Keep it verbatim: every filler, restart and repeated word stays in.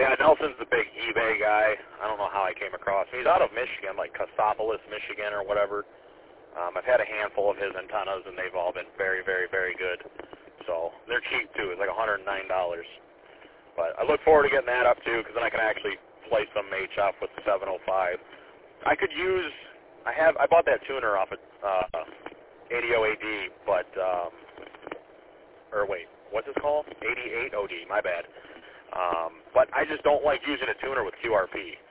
Yeah, Nelson's the big eBay guy. I don't know how I came across him. He's out of Michigan, like Cassopolis, Michigan or whatever. Um, I've had a handful of his antennas, and they've all been very, very, very good. So they're cheap, too. It's like one hundred nine dollars. But I look forward to getting that up, too, because then I can actually play some H F with the seven oh five. I could use, I have, I bought that tuner off of uh, A D O A D, but, um, or wait, what's it called? eighty-eight O D, my bad. Um, but I just don't like using a tuner with Q R P.